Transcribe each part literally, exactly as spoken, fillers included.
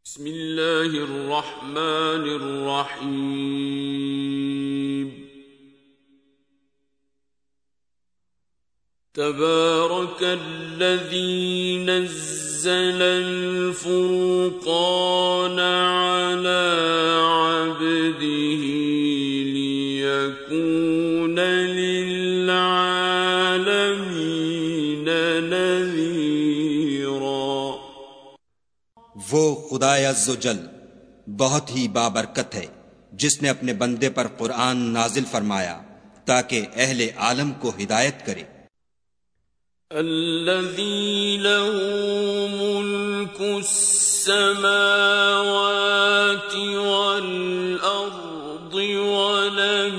بسم اللہ الرحمن الرحیم تبارک الذی نزل الفرقان علی عبده لیکون للعالمین نذیرا۔ وہ خدائے عز و جل بہت ہی بابرکت ہے جس نے اپنے بندے پر قرآن نازل فرمایا تاکہ اہل عالم کو ہدایت کرے۔ الذی لہ ملک السماوات والارض ولم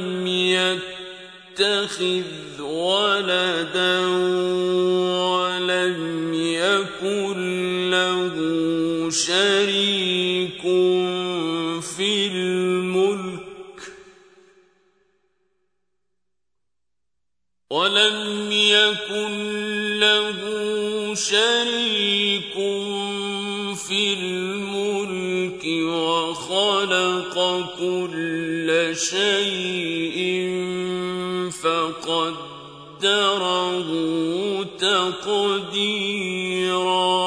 يتخذ ولدا ولم يكن له شریک فی الملک ولم يكن له شریک فی الملک وخلق كل شیء فقدره تقدیرا۔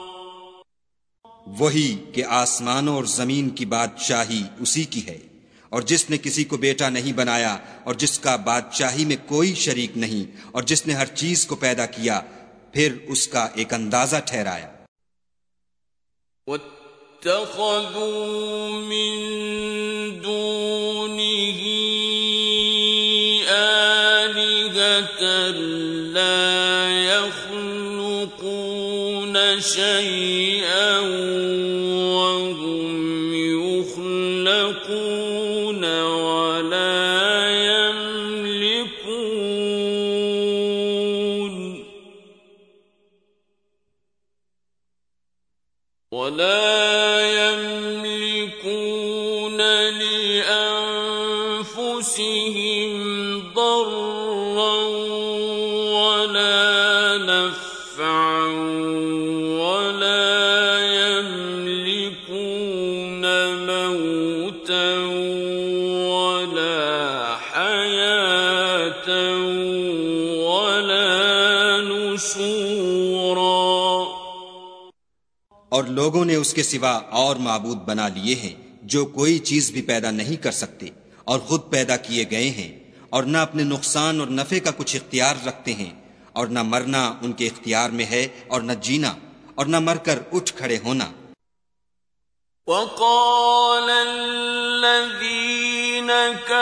وہی کہ آسمانوں اور زمین کی بادشاہی اسی کی ہے، اور جس نے کسی کو بیٹا نہیں بنایا اور جس کا بادشاہی میں کوئی شریک نہیں، اور جس نے ہر چیز کو پیدا کیا پھر اس کا ایک اندازہ ٹھہرایا۔ وَاتَّخَذُوا مِن دُونِهِ آلِهَةً لَا يَخْلُقُونَ شَيْئًا وَهُمْ يُخْلَقُونَ وَلَا يَمْلِكُونَ وَلَا يَمْلِكُونَ لِأَنفُسِهِمْ ضَرًّا وَلَا نَفْعًا وَلَا يَمْلِكُونَ مَوْتًا وَلَا حَيَاةً وَلَا نُشُورًا۔ اور لوگوں نے اس کے سوا اور معبود بنا لیے ہیں جو کوئی چیز بھی پیدا نہیں کر سکتے اور خود پیدا کیے گئے ہیں، اور نہ اپنے نقصان اور نفع کا کچھ اختیار رکھتے ہیں، اور نہ مرنا ان کے اختیار میں ہے اور نہ جینا، اور نہ مر کر اٹھ کھڑے ہونا۔ وَقَالَ الَّذِينَ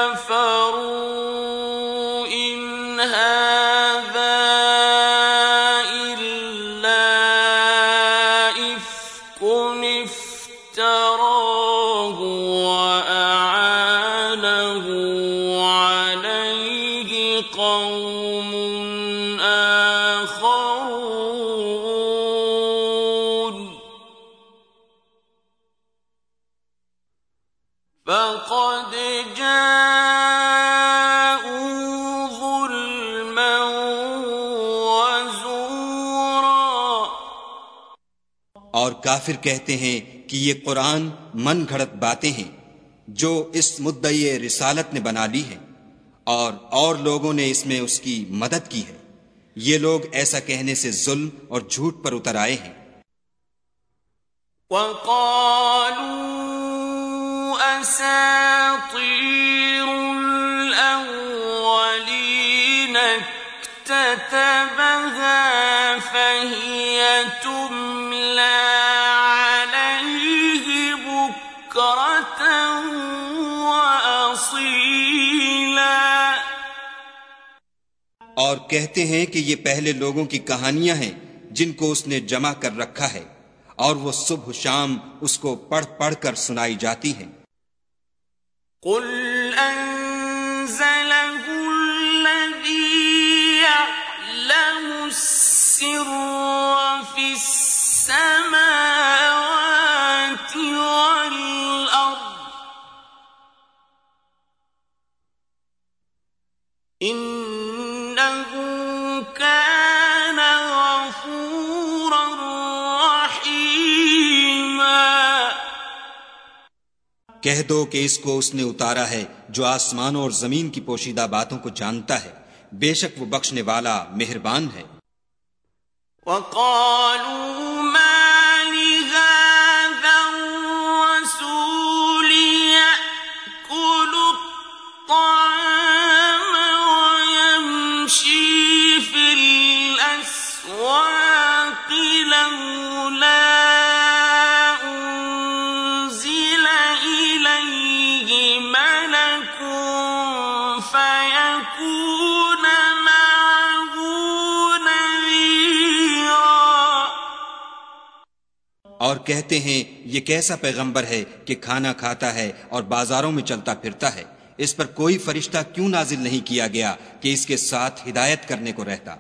كَفَرُوا إِنْ هَذَا إِلَّا إِفْكٌ افْتَرَاهُ وَأَعَانَهُ عَلَيْهِ قَوْمٌ آخَرُونَ فَقَدْ جَاءُوا ظُلْمًا وَزُورًا۔ اور کافر کہتے ہیں کہ یہ قرآن من گھڑت باتیں ہیں جو اس مدعی رسالت نے بنا لی ہیں، اور اور لوگوں نے اس میں اس کی مدد کی ہے۔ یہ لوگ ایسا کہنے سے ظلم اور جھوٹ پر اتر آئے ہیں۔ وَقَالُوا أَسَاطِيرُ الْأَوَّلِينَ اكْتَتَبَهَا فَهِيَ تُمْلَى عَلَيْهِ بُكْرَةً وَأَصِيلًا۔ اور کہتے ہیں کہ یہ پہلے لوگوں کی کہانیاں ہیں جن کو اس نے جمع کر رکھا ہے، اور وہ صبح شام اس کو پڑھ پڑھ کر سنائی جاتی ہیں۔ قُلْ أَنزَلَهُ الَّذِي يَعْلَمُ السِّرَّ فِي السَّمَاوَاتِ وَالْأَرْضِ إِنَّهُ كَانَ غَفُورًا رَّحِيمًا۔ کہہ دو کہ اس کو اس نے اتارا ہے جو آسمانوں اور زمین کی پوشیدہ باتوں کو جانتا ہے، بے شک وہ بخشنے والا مہربان ہے۔ وَقَالُوا مَا لِهَذَا الرَّسُولِ يَأْكُلُ الطَّعَامَ وَيَمْشِي فِي الْأَسْوَاقِ لَوْلَا أُنزِلَ إِلَيْهِ مَلَكٌ فَيَكُونَ مَعَهُ نَذِيرًا۔ اور کہتے ہیں یہ کیسا پیغمبر ہے کہ کھانا کھاتا ہے اور بازاروں میں چلتا پھرتا ہے، اس پر کوئی فرشتہ کیوں نازل نہیں کیا گیا کہ اس کے ساتھ ہدایت کرنے کو رہتا؟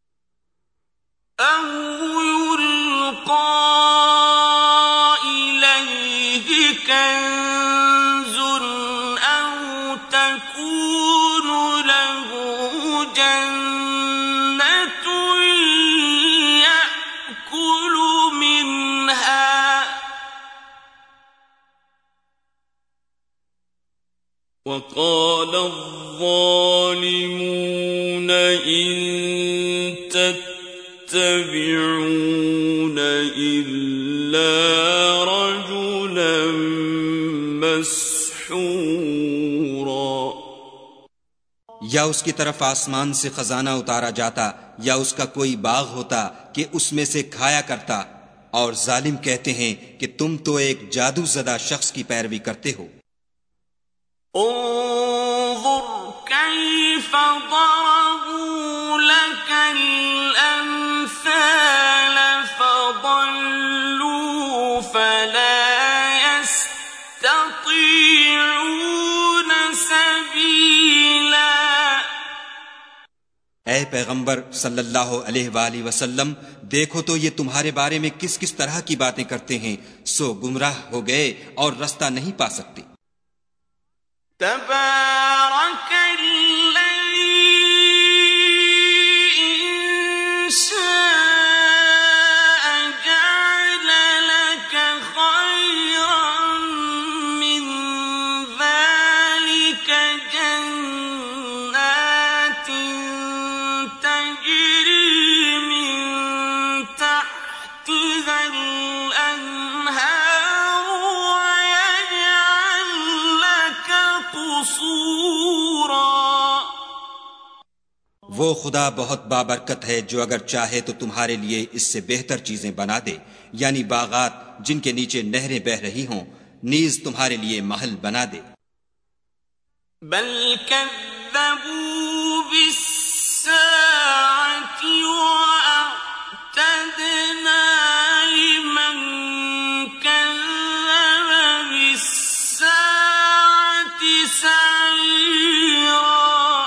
أَوْ يُلْقَىٰ إِلَيْهِ كَنزٌ أَوْ تَكُونُ لَهُ جَنَّةٌ يَأْكُلُ مِنْهَا وَقَالَ الظَّالِمُونَ إِن تَتَّبِعُونَ إِلَّا رَجُلًا مَسْحُورًا۔ یا اس کی طرف آسمان سے خزانہ اتارا جاتا یا اس کا کوئی باغ ہوتا کہ اس میں سے کھایا کرتا، اور ظالم کہتے ہیں کہ تم تو ایک جادو زدہ شخص کی پیروی کرتے ہو۔ انظر كيف ضربوا لك الأمثال فضلوا فلا يستطيعون سبيلا۔ اے پیغمبر صلی اللہ علیہ وآلہ وسلم، دیکھو تو یہ تمہارے بارے میں کس کس طرح کی باتیں کرتے ہیں، سو گمراہ ہو گئے اور رستہ نہیں پا سکتے۔ تبارك الذي إن شاء جعل لك خيرا من ذلك جنات تجري من تحتها الأنهار ويجعل لك قصورا۔ وہ خدا بہت بابرکت ہے جو اگر چاہے تو تمہارے لیے اس سے بہتر چیزیں بنا دے، یعنی باغات جن کے نیچے نہریں بہہ رہی ہوں، نیز تمہارے لیے محل بنا دے۔ بل كذبوا بالساعة وأعتدنا لمن كذب بالساعة سعيرا۔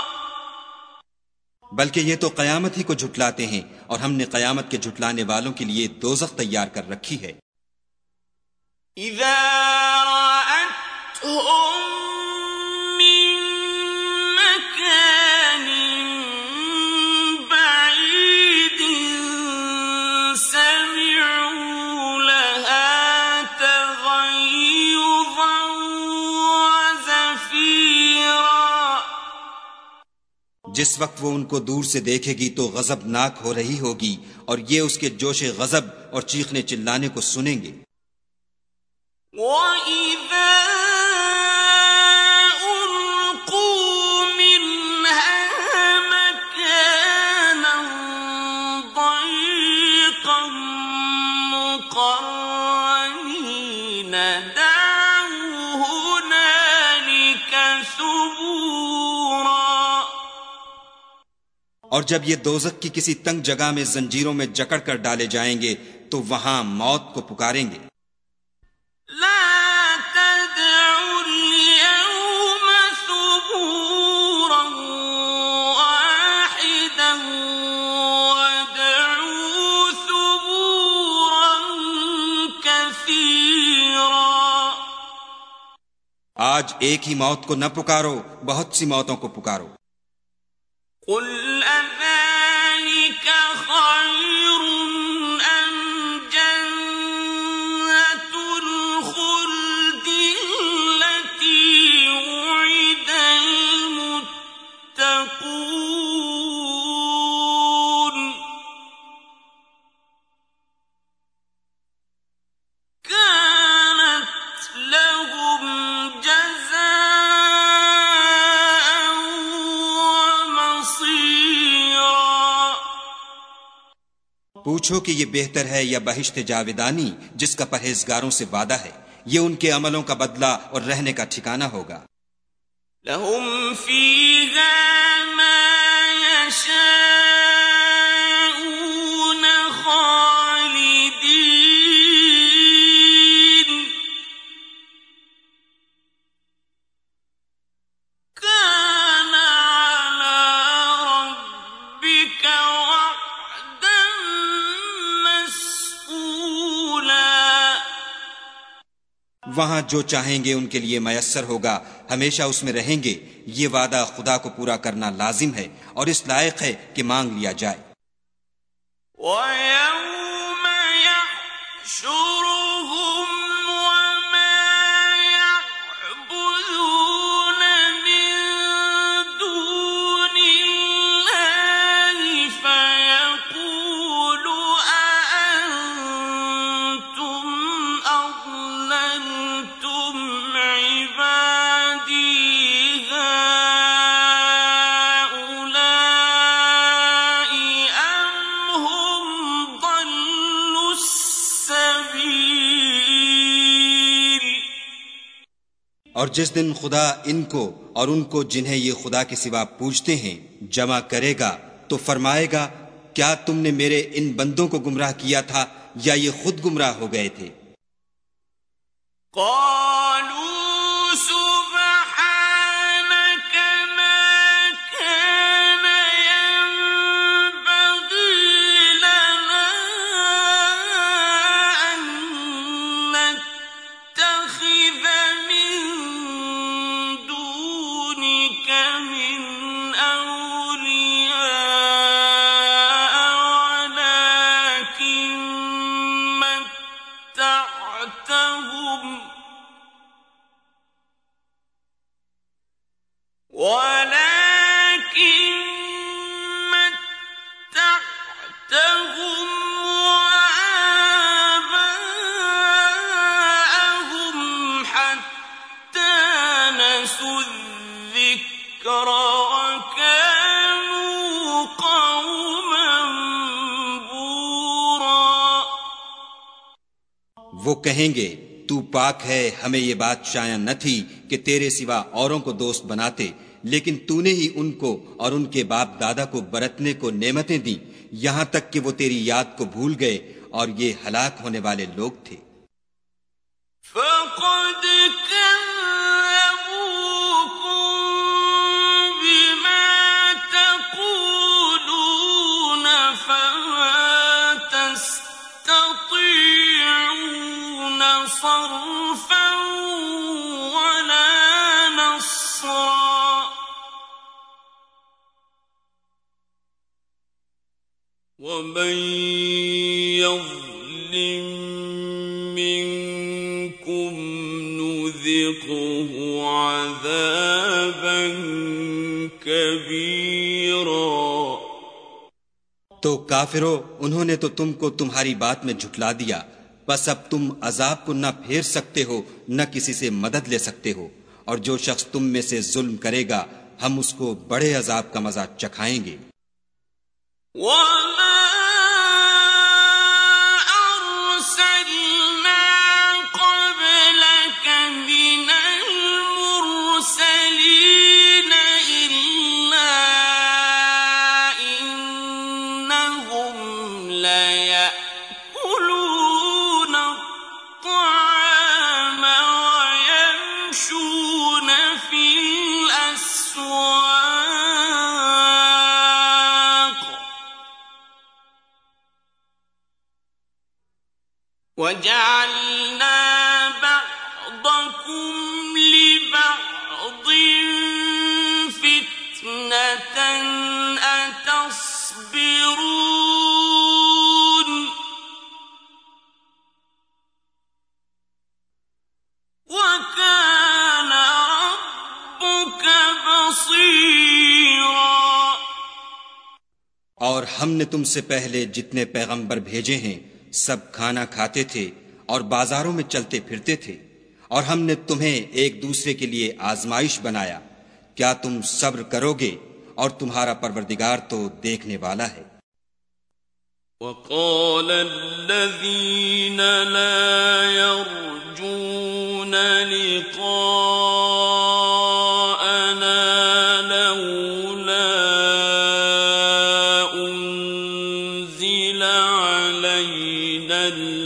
بلکہ یہ تو قیامت ہی کو جھٹلاتے ہیں، اور ہم نے قیامت کے جھٹلانے والوں کے لیے دوزخ تیار کر رکھی ہے۔ إذا رأتهم من مكان بعيد سمعوا لها تغيظا وزفيرا۔ جس وقت وہ ان کو دور سے دیکھے گی تو غضبناک ہو رہی ہوگی، اور یہ اس کے جوش غضب اور چیخنے چلانے کو سنیں گے۔ وَإِذَا أُلْقُوا مِنْهَا مَكَانًا ضَيِّقًا مُقَرَّنِينَ دَعَوْا هُنَالِكَ ثُبُورًا۔ اور جب یہ دوزخ کی کسی تنگ جگہ میں زنجیروں میں جکڑ کر ڈالے جائیں گے تو وہاں موت کو پکاریں گے۔ لا تدعوا اليوم ثبورا واحدا وادعوا ثبورا كثيرا۔ آج ایک ہی موت کو نہ پکارو، بہت سی موتوں کو پکارو۔ قل أذلك خير أم جنة الخلد پوچھو کہ یہ بہتر ہے یا بہشت جاودانی جس کا پرہیزگاروں سے وعدہ ہے، یہ ان کے عملوں کا بدلہ اور رہنے کا ٹھکانہ ہوگا۔ لهم فيها ما يشاءون خالدين كان على ربك وعدا مسئولا۔ وہاں جو چاہیں گے ان کے لیے میسر ہوگا، ہمیشہ اس میں رہیں گے۔ یہ وعدہ خدا کو پورا کرنا لازم ہے اور اس لائق ہے کہ مانگ لیا جائے۔ وَيَوْمَ يَحْشُرُهُمْ وَمَا يَعْبُدُونَ مِن دُونِ اللَّهِ فَيَقُولُ أَأَنتُمْ أَضْلَلْتُمْ عِبَادِي هَؤُلَاءِ أَمْ هُمْ ضَلُّوا السَّبِيلَ۔ اور جس دن خدا ان کو اور ان کو جنہیں یہ خدا کے سوا پوجتے ہیں جمع کرے گا تو فرمائے گا، کیا تم نے میرے ان بندوں کو گمراہ کیا تھا یا یہ خود گمراہ ہو گئے تھے؟ قالوا سبحانك ما كان ينبغي لنا أن نتخذ من دونك من أولياء ولكن متعتهم ولكن متعتهم وآباءهم حتى نسوا الذكر وكانوا قوما بورا۔ وہ کہیں گے، تو پاک ہے، ہمیں یہ بات شایع نہ تھی کہ تیرے سوا اوروں کو دوست بناتے، لیکن تو نے ہی ان کو اور ان کے باپ دادا کو برتنے کو نعمتیں دیں، یہاں تک کہ وہ تیری یاد کو بھول گئے اور یہ ہلاک ہونے والے لوگ تھے۔ فقد كذبوكم بما تقولون فما تستطيعون صرفا ولا نصرا۔ ومن يظلم منكم نذقه عذابا كبيرا۔ تو کافرو، انہوں نے تو تم کو تمہاری بات میں جھٹلا دیا، بس اب تم عذاب کو نہ پھیر سکتے ہو نہ کسی سے مدد لے سکتے ہو، اور جو شخص تم میں سے ظلم کرے گا ہم اس کو بڑے عذاب کا مزہ چکھائیں گے۔ وما أرسلنا قبلك من المرسلين إلا إنهم ليأكلون الطعام ويمشون في الأسواق وجعلنا بعضكم لبعض فتنة أتصبرون وكان ربك بصيرا۔ اور ہم نے تم سے پہلے جتنے پیغمبر بھیجے ہیں سب کھانا کھاتے تھے اور بازاروں میں چلتے پھرتے تھے، اور ہم نے تمہیں ایک دوسرے کے لیے آزمائش بنایا، کیا تم صبر کرو گے؟ اور تمہارا پروردگار تو دیکھنے والا ہے۔ وقال الذين لا يرجون لقاءنا لولا أنزل علينا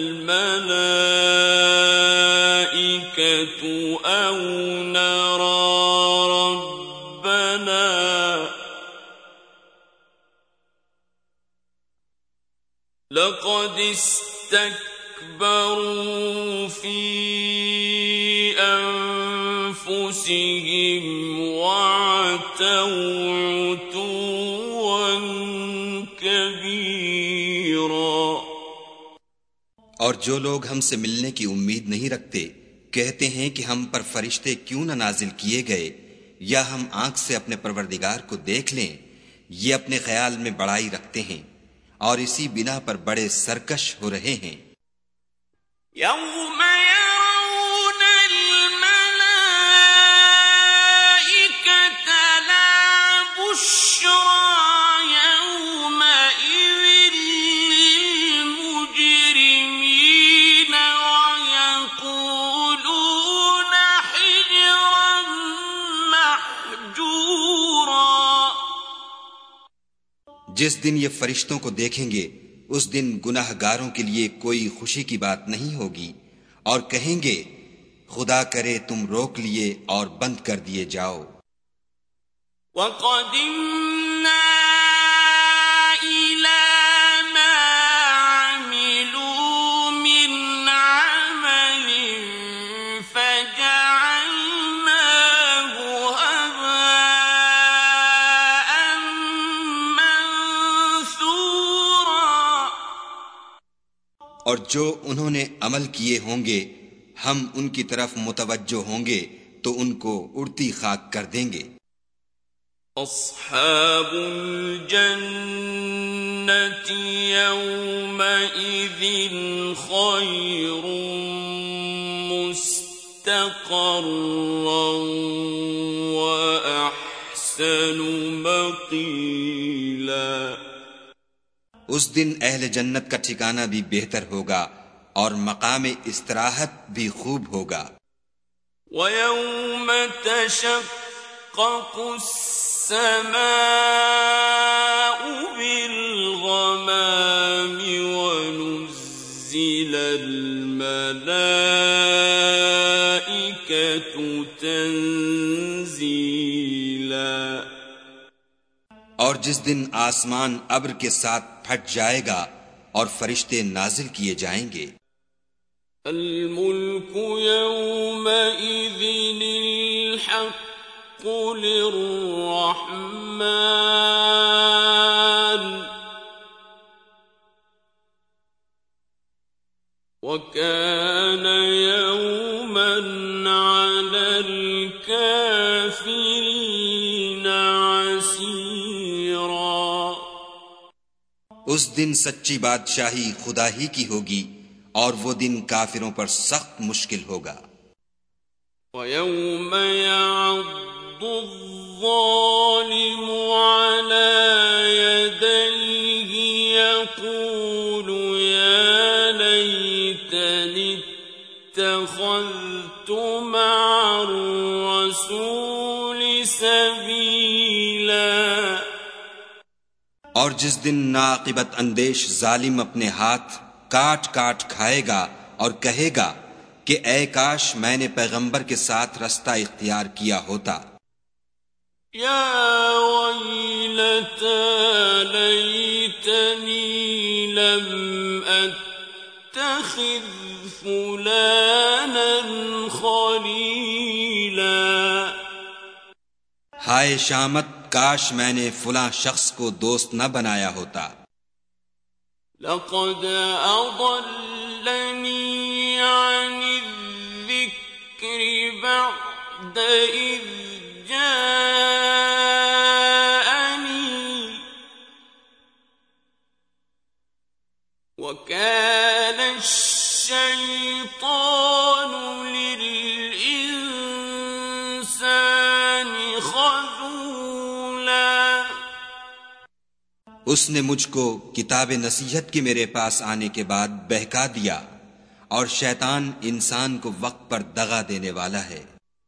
الملائكة أو نرى ربنا لقد استكبروا في أنفسهم وعتوا عتوا كبيرا. اور جو لوگ ہم سے ملنے کی امید نہیں رکھتے کہتے ہیں کہ ہم پر فرشتے کیوں نہ نازل کیے گئے یا ہم آنکھ سے اپنے پروردگار کو دیکھ لیں. یہ اپنے خیال میں بڑائی رکھتے ہیں اور اسی بنا پر بڑے سرکش ہو رہے ہیں. یوم یرون الملائکۃ لا بشری یومئذ للمجرمین ویقولون حجرا محجورا. جس دن یہ فرشتوں کو دیکھیں گے اس دن گناہ گاروں کے لیے کوئی خوشی کی بات نہیں ہوگی اور کہیں گے خدا کرے تم روک لیے اور بند کر دیے جاؤ. وَقَدِمْنَا إِلَى مَا عَمِلُوا مِنْ عَمَلٍ فَجَعَلْنَاهُ هَبَاءً مَنثُورًا. اور جو انہوں نے عمل کیے ہوں گے ہم ان کی طرف متوجہ ہوں گے تو ان کو اڑتی خاک کر دیں گے. أصحاب الجنة يومئذ خير مستقرا وأحسن مقيلا. اس دن اہل جنت کا ٹھکانہ بھی بہتر ہوگا اور مقام استراحت بھی خوب ہوگا. وَيَوْمَ تَشَقَّقُ السَّمَاءُ بِالْغَمَامِ وَنُزِّلَ الْمَلَائِكَةُ تَنزِيلًا. اور جس دن آسمان ابر کے ساتھ پھٹ جائے گا اور فرشتے نازل کیے جائیں گے. الملك يومئذ الحق للرحمن وكان يوما على الكافرين عسيرا. اس دن سچی بادشاہی خدا ہی کی ہوگی اور وہ دن کافروں پر سخت مشکل ہوگا. وَيَوْمَ يَعَضُّ الظَّالِمُ عَلَى يَدَيْهِ يَقُولُ يَا لَيْتَنِي اتَّخَذْتُ مَعَ الرَّسُولِ سَبِيلًا. اور جس دن ناعاقبت اندیش ظالم اپنے ہاتھ کاٹ کاٹ کھائے گا اور کہے گا کہ اے کاش میں نے پیغمبر کے ساتھ رستہ اختیار کیا ہوتا. یا ویلتی لیتنی لم اتخذ فلانا خلیلا. ہائے شامت کاش میں نے فلاں شخص کو دوست نہ بنایا ہوتا. لقد أضلني عن الذكر بعد إذ جاءني وكان الشيطان للإنسان خذولا. اس نے مجھ کو کتاب نصیحت کے میرے پاس آنے کے بعد بہکا دیا، اور شیطان انسان کو وقت پر دغا دینے والا ہے۔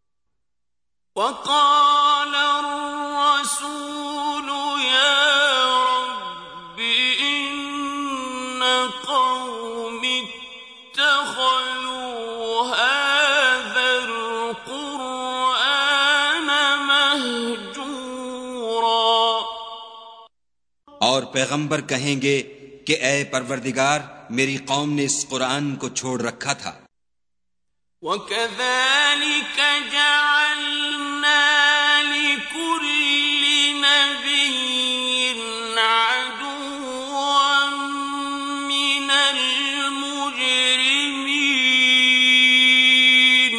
وقال الرسول يا رب إن قوم اتخذوا هذا القرآن مهجورا۔ اور پیغمبر کہیں گے کہ اے پروردگار، میری قوم نے اس قرآن کو چھوڑ رکھا تھا۔ وَكَذَلِكَ جَعَلْنَا لِكُلِّ نَبِيٍّ عَدُوًّا مِّنَ الْمُجْرِمِينَ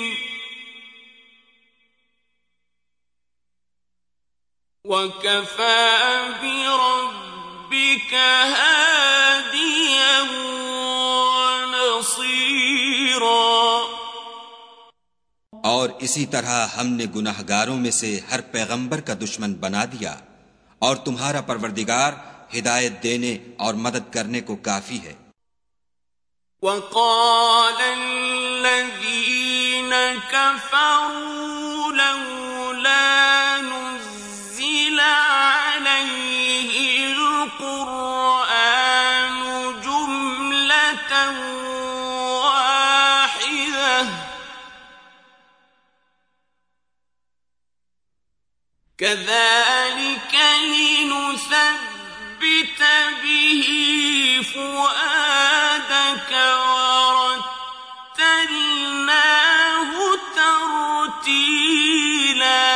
وَكَفَى بِرَبِّكَ هَادِيًا وَنَصِيرًا۔ اور اسی طرح ہم نے گناہ گاروں میں سے ہر پیغمبر کا دشمن بنا دیا، اور تمہارا پروردگار ہدایت دینے اور مدد کرنے کو کافی ہے۔ وَقَالَ الَّذِينَ كَفَرُوا لَوْلَا نُزِّلَ عَلَيْهِ الْقُرْآنُ جُمْلَةً وَاحِدَةً كَذَلِكَ لِنُثَبِّتَ بِهِ فُؤَادَكَ وَرَتَّلْنَاهُ تَرْتِيلًا۔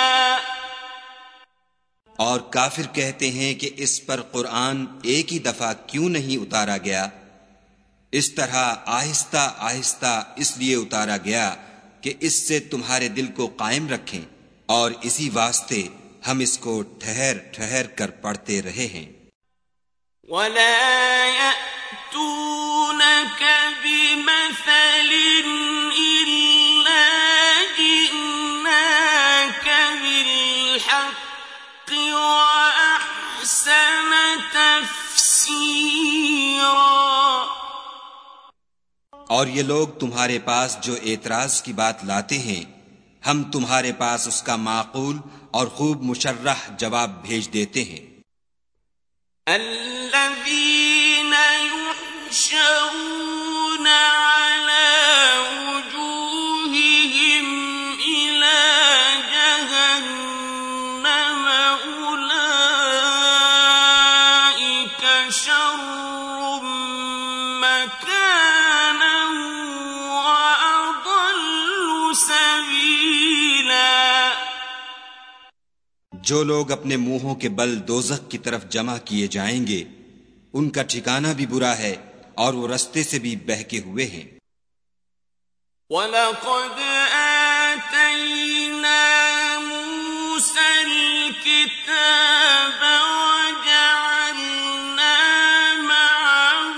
اور کافر کہتے ہیں کہ اس پر قرآن ایک ہی دفعہ کیوں نہیں اتارا گیا؟ اس طرح آہستہ آہستہ اس لیے اتارا گیا کہ اس سے تمہارے دل کو قائم رکھیں، اور اسی واسطے ہم اس کو ٹھہر ٹھہر کر پڑھتے رہے ہیں۔ وَلَا يَأْتُونَكَ بِمَثَلٍ إِلَّا جِئْنَاكَ بِالْحَقِّ وَأَحْسَنَ تَفْسِيرًا۔ اور یہ لوگ تمہارے پاس جو اعتراض کی بات لاتے ہیں، ہم تمہارے پاس اس کا معقول اور خوب مشرح جواب بھیج دیتے ہیں۔ الذین یحشرون علی وجوہہم الی جہنم اولئک شر مکانا وأضل سبیلا۔ جو لوگ اپنے منہوں کے بل دوزخ کی طرف جمع کیے جائیں گے، ان کا ٹھکانہ بھی برا ہے اور وہ رستے سے بھی بہکے ہوئے ہیں۔ وَلَقَدْ آتَيْنَا مُوسَى الْكِتَابَ وَجَعَلْنَا مَعَهُ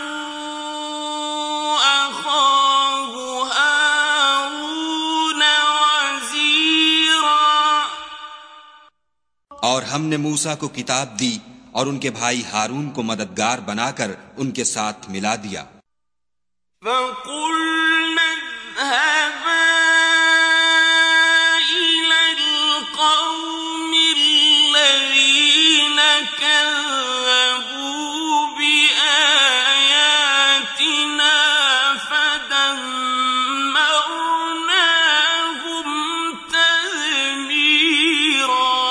أَخَاهُ هَارُونَ وَزِيرًا۔ اور ہم نے موسیٰ کو کتاب دی اور ان کے بھائی ہارون کو مددگار بنا کر ان کے ساتھ ملا دیا۔ فَقُلْنَا اذْهَبَا إِلَى الْقَوْمِ الَّذِينَ كَذَّبُوا بِآيَاتِنَا فَدَمَّرْنَاهُمْ تَدْمِيرًا۔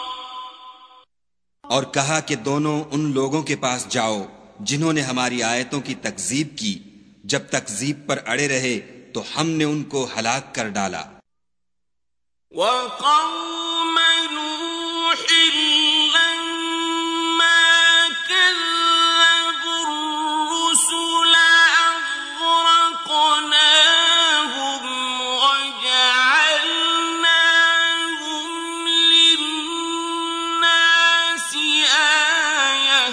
اور کہا کہ دونوں ان لوگوں کے پاس جاؤ جنہوں نے ہماری آیتوں کی تکذیب کی، جب تکذیب پر اڑے رہے تو ہم نے ان کو ہلاک کر ڈالا۔ وَقَوْمَ نُوحٍ لَمَّا كَذَّبُوا الرُّسُلَ أَغْرَقْنَاهُمْ وَجَعَلْنَاهُمْ لِلنَّاسِ آيَةً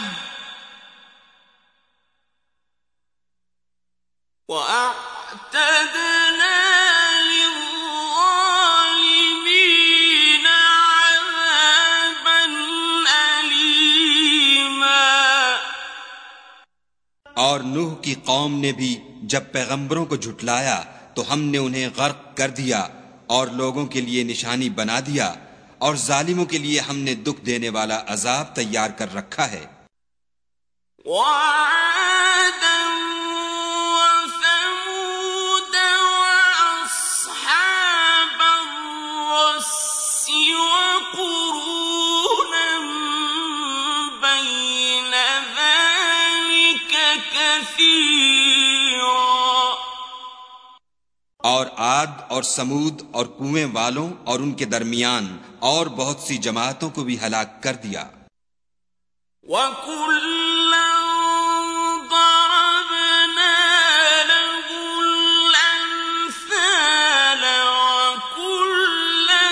وَأَعْتَدْنَا لِلظَّالِمِينَ اور نوح کی قوم نے بھی جب پیغمبروں کو جھٹلایا تو ہم نے انہیں غرق کر دیا اور لوگوں کے لیے نشانی بنا دیا، اور ظالموں کے لیے ہم نے دکھ دینے والا عذاب تیار کر رکھا ہے۔ وعادا وثمود وأصحاب الرس وقرونا بين ذلك كثيرا، اور عاد اور سمود اور کنویں والوں اور ان کے درمیان اور بہت سی جماعتوں کو بھی ہلاک کر دیا۔ وَكُلًّا ضَرَبْنَا لَهُ الْأَمْثَالَ وَكُلًّا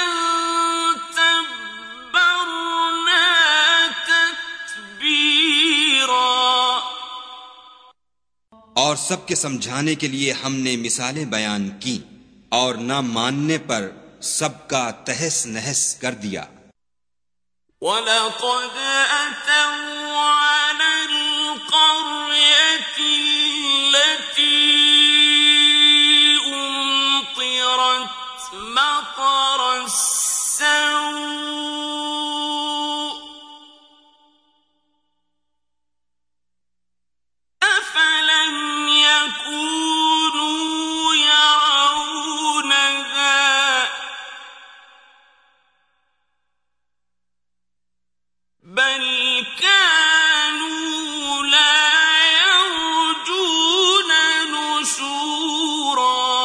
تَبَّرْنَا تَتْبِيرًا، اور سب کے سمجھانے کے لیے ہم نے مثالیں بیان کی، اور نہ ماننے پر سب کا تہس نہس کر دیا۔ وَلَقَدْ أَتَوْا عَلَى الْقَرْيَةِ الَّتِي أُمْطِرَتْ مَطَرَ السَّوْءِ أَفَلَمْ يَكُونُوا يَرَوْنَهَا بَلْ كَانُوا لَا يَرْجُونَ نُشُورًا۔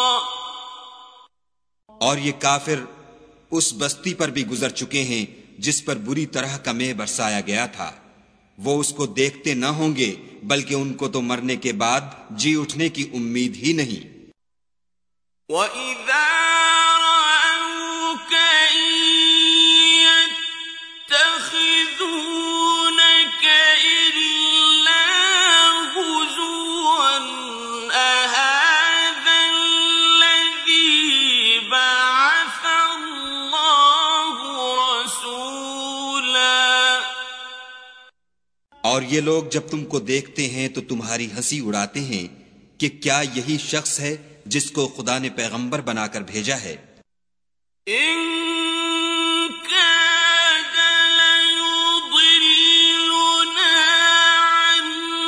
اور یہ کافر اس بستی پر بھی گزر چکے ہیں جس پر بری طرح کا مے برسایا گیا تھا، وہ اس کو دیکھتے نہ ہوں گے بلکہ ان کو تو مرنے کے بعد جی اٹھنے کی امید ہی نہیں۔ وَإِذَا رَأَوْكَ إِن يَتَّخِذُونَكَ إِلَّا هُزُوًا أَهَٰذَا الَّذِي بَعَثَ اللَّهُ رَسُولًا۔ اور یہ لوگ جب تم کو دیکھتے ہیں تو تمہاری ہنسی اڑاتے ہیں کہ کیا یہی شخص ہے جس کو خدا نے پیغمبر بنا کر بھیجا ہے۔ إِن كَادَ لَيُضِلُّنَا عَنْ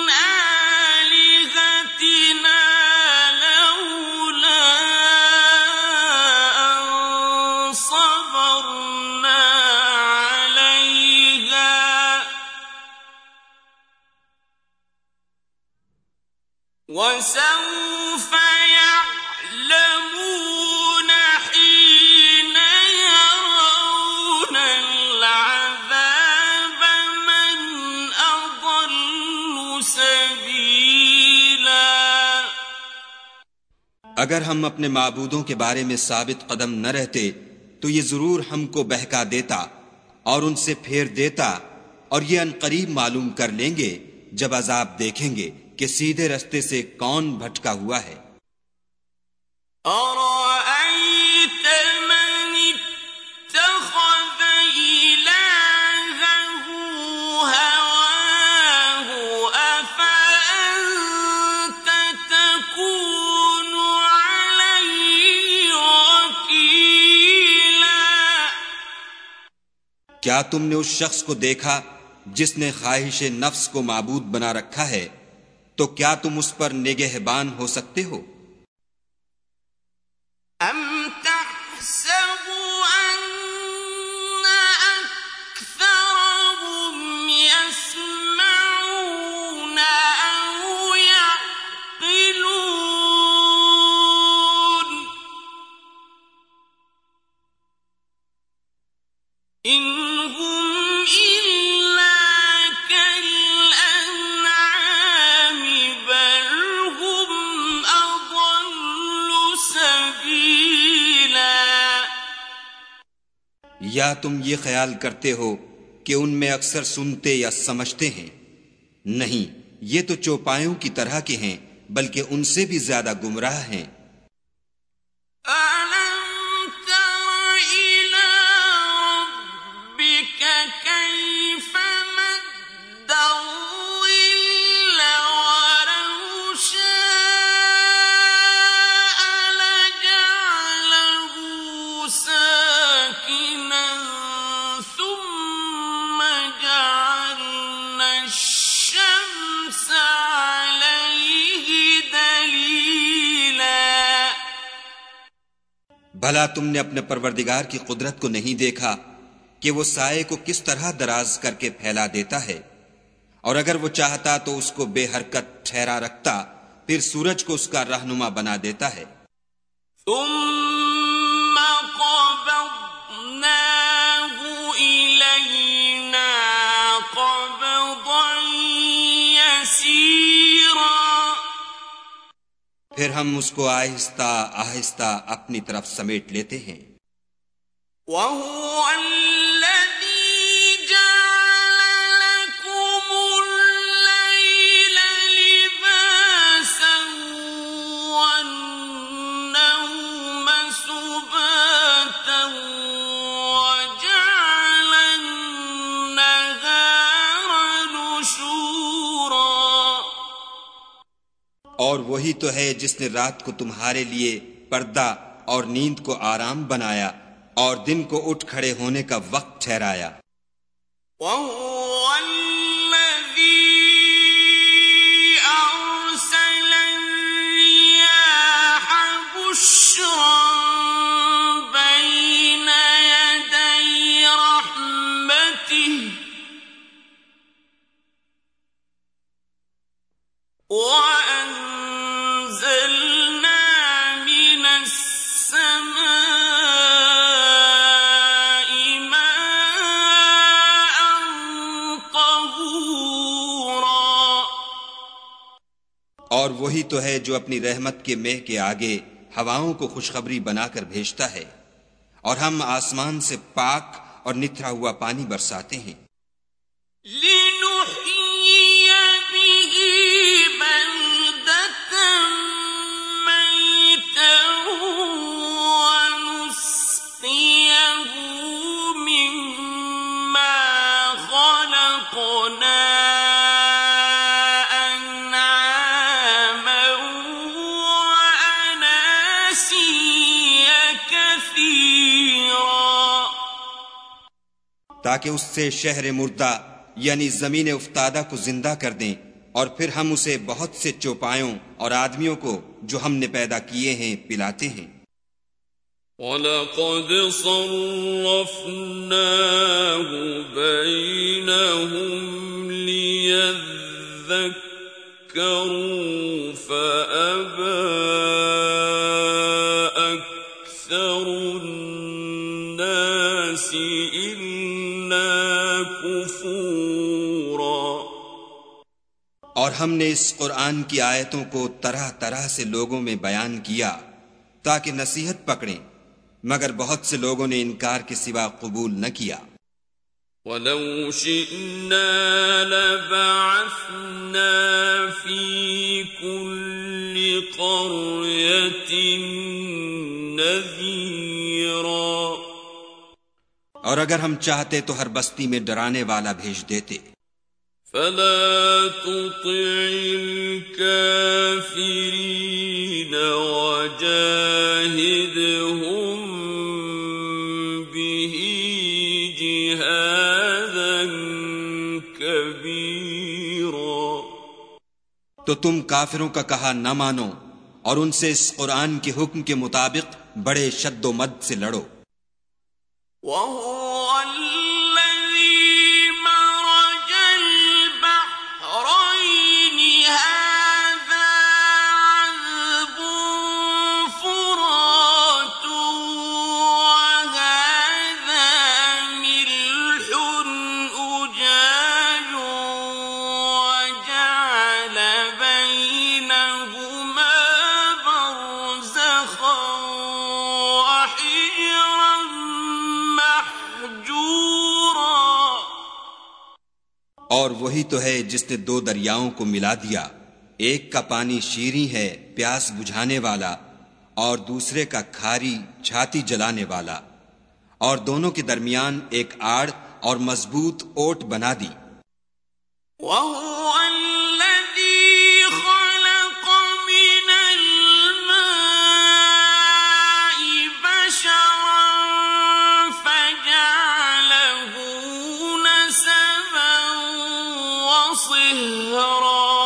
آلِهَتِنَا لَوْلَا أَن صَبَرْنَا عَلَيْهَا وَسَوْفَ يَعْلَمُونَ حِينَ يَرَوْنَ الْعَذَابَ مَنْ أَضَلُّ سَبِيلًا۔ اگر ہم اپنے معبودوں کے بارے میں ثابت قدم نہ رہتے تو یہ ضرور ہم کو بہکا دیتا اور ان سے پھیر دیتا، اور یہ عنقریب معلوم کر لیں گے جب عذاب دیکھیں گے کہ سیدھے رستے سے کون بھٹکا ہوا ہے۔ أَرَأَيْتَ مَنِ اتَّخَذَ إِلَٰهَهُ هَوَاهُ أَفَأَنتَ تَكُونُ عَلَيْهِ وَكِيلًا۔ کیا تم نے اس شخص کو دیکھا جس نے خواہش نفس کو معبود بنا رکھا ہے، تو کیا تم اس پر نگہبان ہو سکتے ہو؟ أَمْ تَحْسَبُ أَنَّ أَكْثَرَهُمْ يَسْمَعُونَ أَوْ يَعْقِلُونَ إِنْ هُمْ إِلَّا كَالْأَنْعَامِ بَلْ هُمْ أَضَلُّ سَبِيلًا۔ یا تم یہ خیال کرتے ہو کہ ان میں اکثر سنتے یا سمجھتے ہیں؟ نہیں، یہ تو چوپایوں کی طرح کے ہیں، بلکہ ان سے بھی زیادہ گمراہ ہیں۔ أَلَمْ تَرَ إِلَىٰ رَبِّكَ كَيْفَ مَدَّ الظِّلَّ وَلَوْ بھلا تم نے اپنے پروردگار کی قدرت کو نہیں دیکھا کہ وہ سائے کو کس طرح دراز کر کے پھیلا دیتا ہے، اور اگر وہ چاہتا تو اس کو بے حرکت ٹھہرا رکھتا، پھر سورج کو اس کا رہنما بنا دیتا ہے۔ ثم قبضناه إلينا قبضا يسيرا، پھر ہم اس کو آہستہ آہستہ اپنی طرف سمیٹ لیتے ہیں۔ وَهُوَ الَّذِي جَعَلَ لَكُمُ اللَّيْلَ لِبَاسًا وَالنَّوْمَ سُبَاتًا وَجَعَلَ النَّهَارَ نُشُورًا، اور وہی تو ہے جس نے رات کو تمہارے لیے پردہ اور نیند کو آرام بنایا اور دن کو اٹھ کھڑے ہونے کا وقت ٹھہرایا۔ وَهُوَ الَّذِي أَرْسَلَ الرِّيَاحَ بُشْرًا بَيْنَ يَدَيْ رَحْمَتِهِ وَأَنزَلْنَا مِنَ السَّمَاءِ مَاءً طَهُورًا، اور وہی تو ہے جو اپنی رحمت کے مہ کے آگے ہواؤں کو خوشخبری بنا کر بھیجتا ہے، اور ہم آسمان سے پاک اور نتھرا ہوا پانی برساتے ہیں۔ لِنُحْيِيَ بِهِ بَلْدَةً مَّيْتًا وَنُسْقِيَهُ مِمَّا خَلَقْنَا أَنْعَامًا وَأَنَاسِيَّ كَثِيرًا، تاکہ اس سے شہر مردہ یعنی زمین افتادہ کو زندہ کر دیں، اور پھر ہم اسے بہت سے چوپایوں اور آدمیوں کو جو ہم نے پیدا کیے ہیں پلاتے ہیں۔ وَلَقَدْ صَرَّفْنَاهُ بَيْنَهُمْ لِيَذَّكَّرُوا فَأَبَى أَكْثَرُ النَّاسِ إِلَّا كُفُورًا، اور ہم نے اس قرآن کی آیتوں کو طرح طرح سے لوگوں میں بیان کیا تاکہ نصیحت پکڑیں، مگر بہت سے لوگوں نے انکار کے سوا قبول نہ کیا۔ وَلَوْ شِئْنَا لَبَعَثْنَا فِي كُلِّ قَرْيَةٍ نَذِيرًا، اور اگر ہم چاہتے تو ہر بستی میں ڈرانے والا بھیج دیتے۔ فَلَا تُطِعِ الْكَافِرِينَ وَجَاهِدْهُم بِهِ جِهَادًا كَبِيرًا، تو تم کافروں کا کہا نہ مانو اور ان سے اس قرآن کے حکم کے مطابق بڑے شد و مد سے لڑو۔ وَهُوَ الَّذِي مَرَجَ الْبَحْرَيْنِ هَٰذَا عَذْبٌ فُرَاتٌ وَهَٰذَا مِلْحٌ أُجَاجٌ وَجَعَلَ بَيْنَهُمَا بَرْزَخًا وَحِجْرًا محجورا، اور وہی تو ہے جس نے دو دریاؤں کو ملا دیا، ایک کا پانی شیریں ہے پیاس بجھانے والا، اور دوسرے کا کھاری چھاتی جلانے والا، اور دونوں کے درمیان ایک آڑ اور مضبوط اوٹ بنا دی۔ وَهُوَ الَّذِي خَلَقَ مِنَ الْمَاءِ بَشَرًا فَجَعَلَهُ نَسَبًا وَصِهْرًا،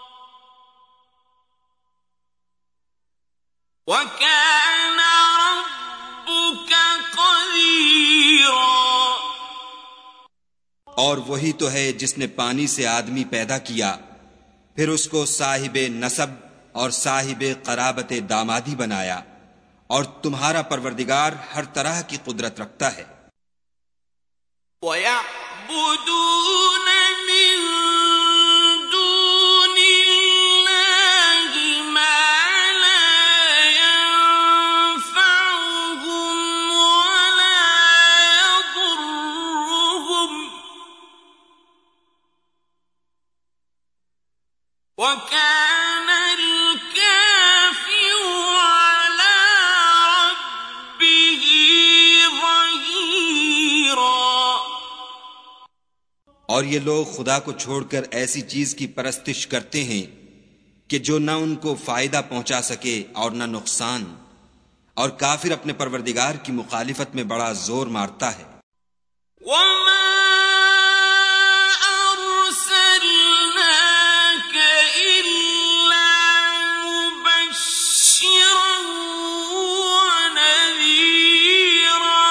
وَكَانَ رَبُّكَ اور وہی تو ہے جس نے پانی سے آدمی پیدا کیا، پھر اس کو صاحب نسب اور صاحب قرابت دامادی بنایا، اور تمہارا پروردگار ہر طرح کی قدرت رکھتا ہے۔ وَيَعْبُدُونَ مِن دُونِ اللَّهِ مَا لَا يَنفَعُهُمْ وَلَا يَضُرُّهُمْ، وَكَانَ الْكَافِرُ عَلَى رَبِّهِ ظَهِيرًا۔ اور یہ لوگ خدا کو چھوڑ کر ایسی چیز کی پرستش کرتے ہیں کہ جو نہ ان کو فائدہ پہنچا سکے اور نہ نقصان، اور کافر اپنے پروردگار کی مخالفت میں بڑا زور مارتا ہے۔ وَمَا أَرْسَلْنَاكَ إِلَّا مُبَشِّرًا وَنَذِيرًا۔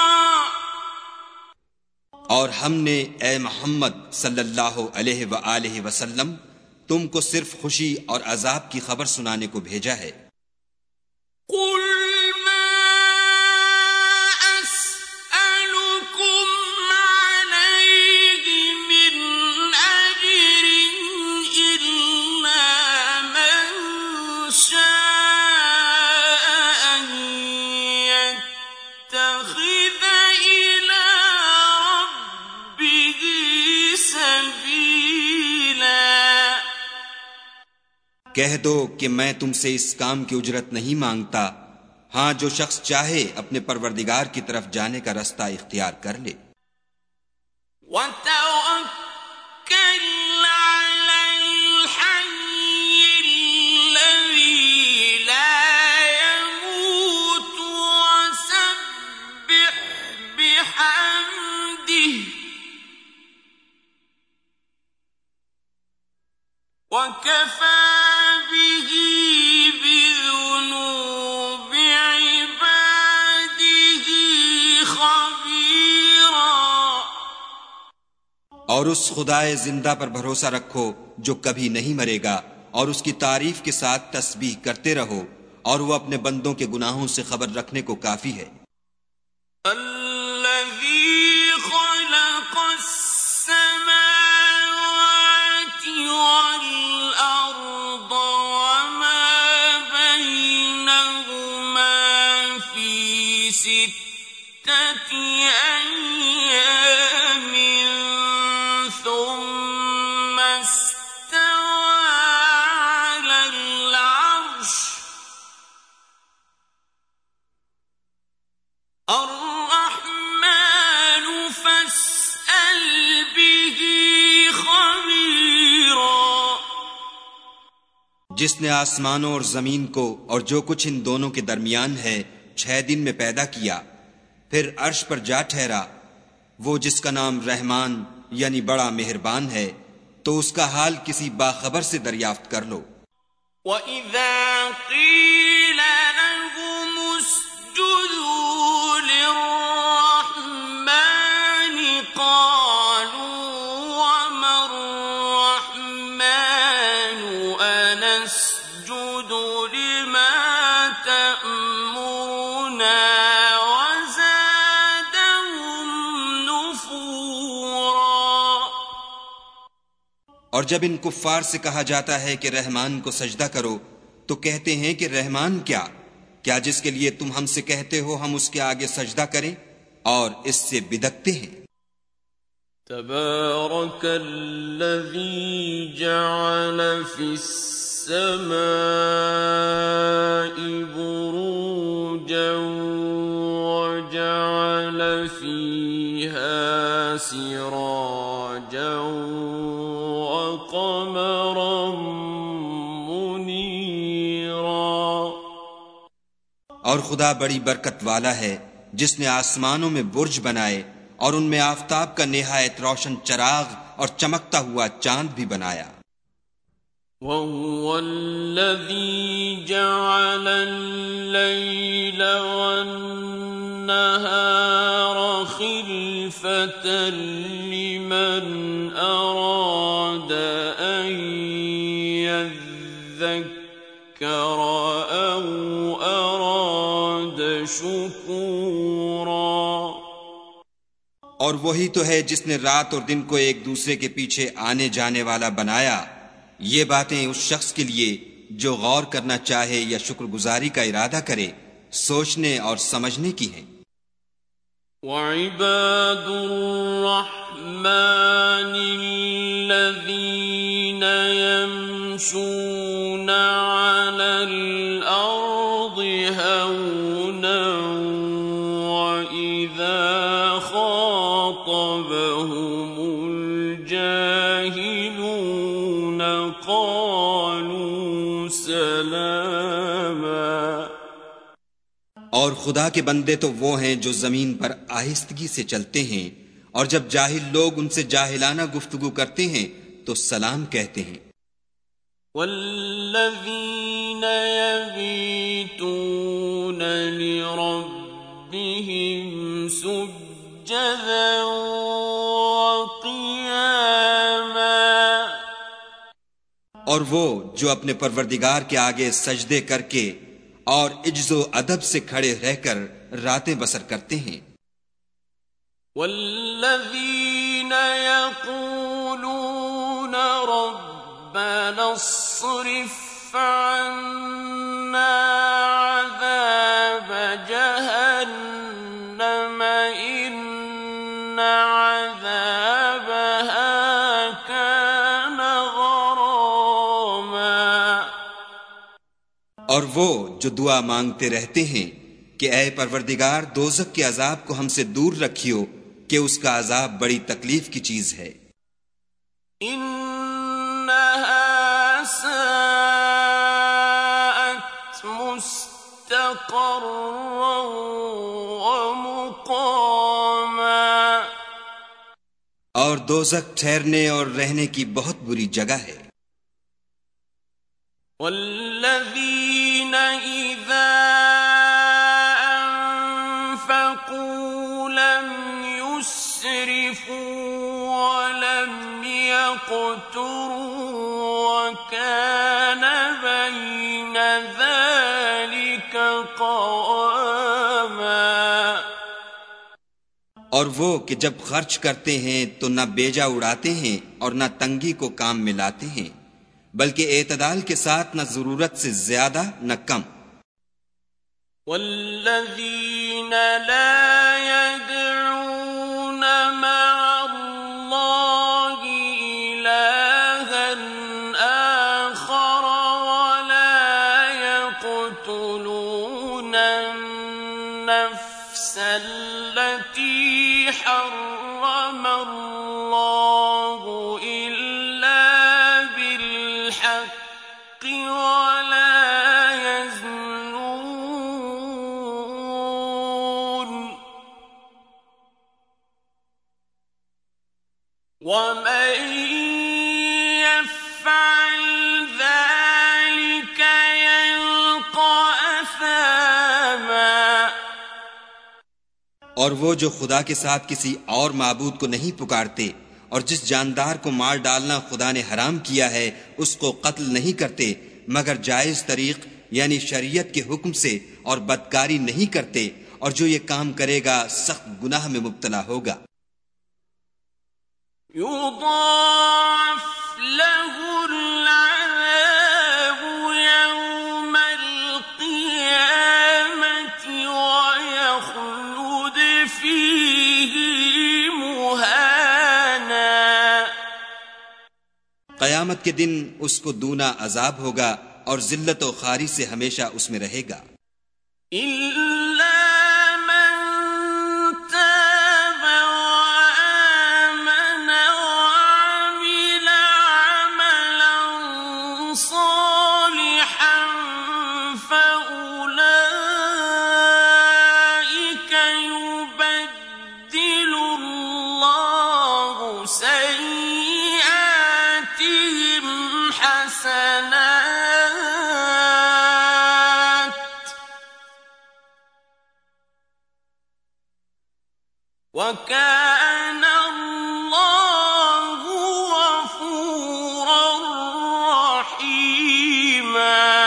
اور ہم نے اے محمد صلی اللہ علیہ وآلہ وسلم تم کو صرف خوشی اور عذاب کی خبر سنانے کو بھیجا ہے۔ قُلْ مَا أَسْأَلُكُمْ عَلَيْهِ مِنْ أَجْرٍ إِلَّا مَنْ شَاءَ أَنْ يَتَّخِذَ إِلَى رَبِّهِ سَبِيلًا۔ کہہ دو کہ میں تم سے اس کام کی اجرت نہیں مانگتا، ہاں جو شخص چاہے اپنے پروردگار کی طرف جانے کا رستہ اختیار کر لے۔ وَتَوَكَّلْ عَلَى الْحَيِّ الَّذِي لَا يَمُوتُ وَسَبِّحْ بِحَمْدِهِ وَكَفَى بِهِ بِذُنُوبِ عِبَادِهِ خَبِيرًا۔ اور اس خدائے زندہ پر بھروسہ رکھو جو کبھی نہیں مرے گا، اور اس کی تعریف کے ساتھ تسبیح کرتے رہو، اور وہ اپنے بندوں کے گناہوں سے خبر رکھنے کو کافی ہے۔ الَّذِي خَلَقَ السَّمَاوَاتِ وَالْأَرْضَ وَمَا بَيْنَهُمَا فِي سِتَّةِ أَيَّامٍ ثُمَّ اسْتَوَىٰ عَلَى الْعَرْشِ الرَّحْمَنُ فَاسْأَلْ بِهِ خَبِيرًا۔ جس نے آسمانوں اور زمین کو اور جو کچھ ان دونوں کے درمیان ہے چھ دن میں پیدا کیا، پھر عرش پر جا ٹھہرا، وہ جس کا نام رحمان یعنی بڑا مہربان ہے، تو اس کا حال کسی باخبر سے دریافت کر لو۔ وَإِذَا قِيلَ لَهُمُ اسْجُدُوا لِلرَّحْمَنِ قَالُوا وَمَا الرَّحْمَنُ أَنَسْجُدُ لِمَا تَأْمُرُنَا وَزَادَهُمْ نُفُورًا۔ اور جب ان کفار سے کہا جاتا ہے کہ رحمان کو سجدہ کرو تو کہتے ہیں کہ رحمان کیا کیا جس کے لیے تم ہم سے کہتے ہو ہم اس کے آگے سجدہ کریں، اور اس سے بدکتے ہیں۔ تبارك الذي جعل في السماء بروجا وجعل فيها سراجا وقمرا منيرا۔ اور خدا بڑی برکت والا ہے جس نے آسمانوں میں برج بنائے اور ان میں آفتاب کا نہایت روشن چراغ اور چمکتا ہوا چاند بھی بنایا۔ وَهُوَ الَّذِي جَعَلَ اللَّيْلَ وَالنَّهَارَ خلفة لمن أراد أن يذكر أو أراد شكورا۔ اور وہی تو ہے جس نے رات اور دن کو ایک دوسرے کے پیچھے آنے جانے والا بنایا۔ یہ باتیں اس شخص کے لیے جو غور کرنا چاہے یا شکر گزاری کا ارادہ کرے، سوچنے اور سمجھنے کی ہیں۔ وعباد الرحمن الذين يمشون على الأرض هونا وإذا خاطبهم الجاهلون قالوا سلاما۔ اور خدا کے بندے تو وہ ہیں جو زمین پر آہستگی سے چلتے ہیں، اور جب جاہل لوگ ان سے جاہلانہ گفتگو کرتے ہیں تو سلام کہتے ہیں۔ والذین یبیتون لربهم سجدا وقیاما۔ اور وہ جو اپنے پروردگار کے آگے سجدے کر کے اور عجز و ادب سے کھڑے رہ کر راتیں بسر کرتے ہیں۔ والذین یقولون ربنا اصرف عنا عذاب جہنم ان عذابها کان غراما۔ اور وہ جو دعا مانگتے رہتے ہیں کہ اے پروردگار دوزخ کے عذاب کو ہم سے دور رکھیو کہ اس کا عذاب بڑی تکلیف کی چیز ہے۔ انہا ساءت مستقرا ومقاما۔ اور دوزخ ٹھہرنے اور رہنے کی بہت بری جگہ ہے۔ والذین اذا انفقوا لم يسرفوا ولم يقتروا وكان بين ذلك قواما۔ اور وہ کہ جب خرچ کرتے ہیں تو نہ بیجا اڑاتے ہیں اور نہ تنگی کو کام میں لاتے ہیں، بلکہ اعتدال کے ساتھ نہ ضرورت سے زیادہ نہ کم۔ والذین لا يدعون مع اللہ الہا آخر ولا يقتلون النفس التي حرم اللہ الا بالحق ولا يزنون ومن يفعل ذلك يلقى أثاما۔ اور وہ جو خدا کے ساتھ کسی اور معبود کو نہیں پکارتے اور جس جاندار کو مار ڈالنا خدا نے حرام کیا ہے اس کو قتل نہیں کرتے مگر جائز طریق یعنی شریعت کے حکم سے، اور بدکاری نہیں کرتے، اور جو یہ کام کرے گا سخت گناہ میں مبتلا ہوگا۔ يضاعف له العذاب يوم القيامة ويخلد فيه مهانا۔ قیامت کے دن اس کو دونا عذاب ہوگا اور ذلت و خواری سے ہمیشہ اس میں رہے گا۔ وَكَانَ اللَّهُ غَفُورًا رَّحِيمًا۔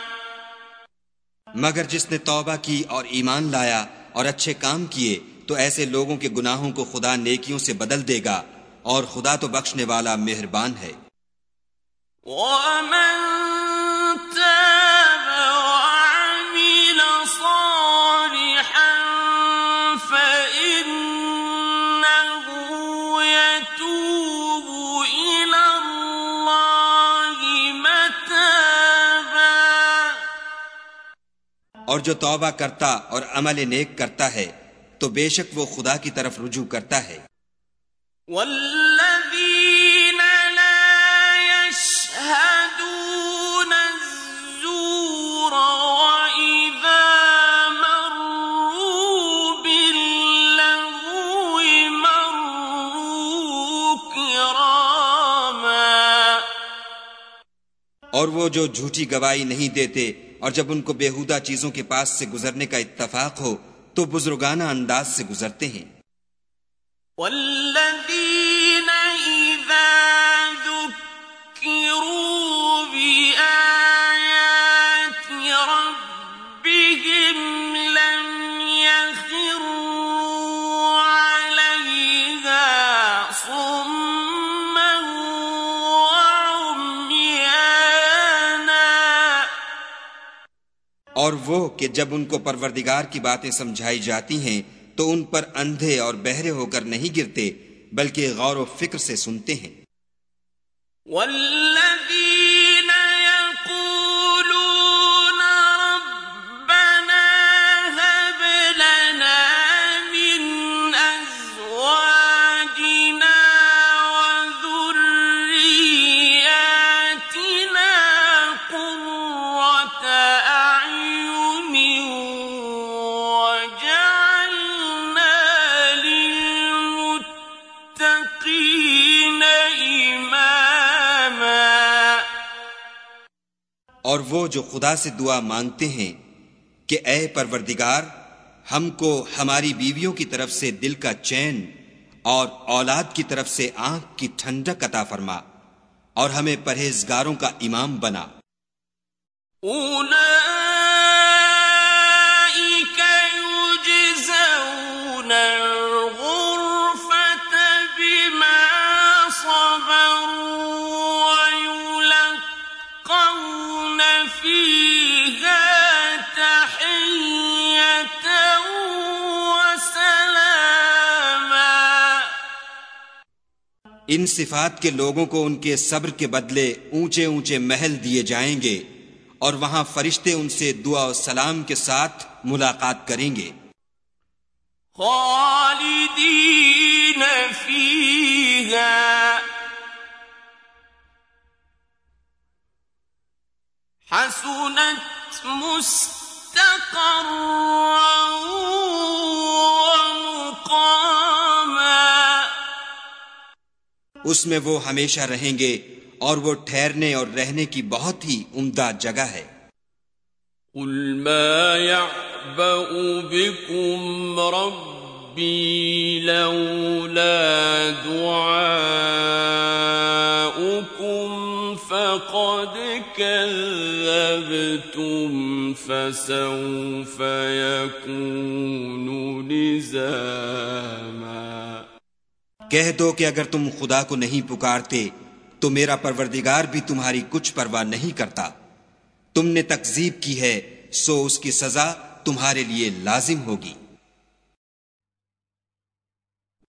مگر جس نے توبہ کی اور ایمان لایا اور اچھے کام کیے تو ایسے لوگوں کے گناہوں کو خدا نیکیوں سے بدل دے گا، اور خدا تو بخشنے والا مہربان ہے۔ وَمَن تَابَ وَعَمِلَ صَالِحًا فَإِنَّهُ يَتُوبُ إِلَى اللَّهِ مَتَابًا۔ اور جو توبہ کرتا اور عمل نیک کرتا ہے تو بے شک وہ خدا کی طرف رجوع کرتا ہے۔ وَالَّذِينَ لَا يَشْهَدُونَ الزُّورَ وَإِذَا مَرُّوا بِاللَّغْوِ مَرُّوا كِرَامًا۔ اور وہ جو جھوٹی گواہی نہیں دیتے اور جب ان کو بیہودہ چیزوں کے پاس سے گزرنے کا اتفاق ہو تو بزرگانہ انداز سے گزرتے ہیں۔ وَالَّذِينَ إِذَا ذُكِّرُوا بِآيَاتِ رَبِّهِمْ لَمْ يَخِرُّوا عَلَيْهَا صُمًّا وَعُمْيَانًا۔ اور وہ کہ جب ان کو پروردگار کی باتیں سمجھائی جاتی ہیں تو ان پر اندھے اور بہرے ہو کر نہیں گرتے بلکہ غور و فکر سے سنتے ہیں۔ وَالَّذِينَ يَقُولُونَ رَبَّنَا هَبْ لَنَا مِنْ أَزْوَاجِنَا وَذُرِّيَّاتِنَا قُرَّةَ أَعْيُنٍ وَاجْعَلْنَا لِلْمُتَّقِينَ إِمَامًا۔ اور وہ جو خدا سے دعا مانگتے ہیں کہ اے پروردگار ہم کو ہماری بیویوں کی طرف سے دل کا چین اور اولاد کی طرف سے آنکھ کی ٹھنڈک عطا فرما اور ہمیں پرہیزگاروں کا امام بنا۔ أُولَئِكَ يُجْزَوْنَ الْغُرْفَةَ بِمَا صَبَرُوا وَيُلَقَّوْنَ فِيهَا تَحِيَّةً وَسَلَامًا۔ ان صفات کے لوگوں کو ان کے صبر کے بدلے اونچے اونچے محل دیے جائیں گے اور وہاں فرشتے ان سے دعا و سلام کے ساتھ ملاقات کریں گے۔ خالدین فیہا حسنت مستقرا ومقاما۔ اس میں وہ ہمیشہ رہیں گے اور وہ ٹھہرنے اور رہنے کی بہت ہی عمدہ جگہ ہے۔ قل ما يعبأ بكم ربي لولا دعاؤكم فقد كذبتم فسوف يكون لزاما۔ کہہ دو کہ اگر تم خدا کو نہیں پکارتے تو میرا پروردگار بھی تمہاری کچھ پرواہ نہیں کرتا۔ تم نے تکذیب کی ہے سو اس کی سزا تمہارے لیے لازم ہوگی۔